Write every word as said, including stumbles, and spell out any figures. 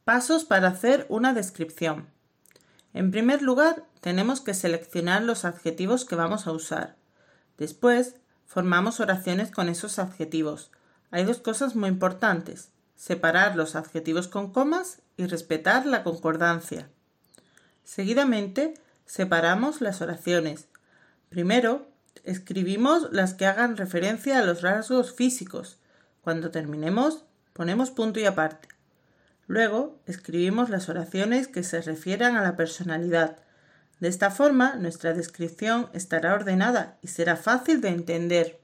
Pasos para hacer una descripción. En primer lugar, tenemos que seleccionar los adjetivos que vamos a usar. Después, formamos oraciones con esos adjetivos. Hay dos cosas muy importantes: separar los adjetivos con comas y respetar la concordancia. Seguidamente, separamos las oraciones. Primero, escribimos las que hagan referencia a los rasgos físicos. Cuando terminemos, ponemos punto y aparte. Luego, escribimos las oraciones que se refieran a la personalidad. De esta forma, nuestra descripción estará ordenada y será fácil de entender.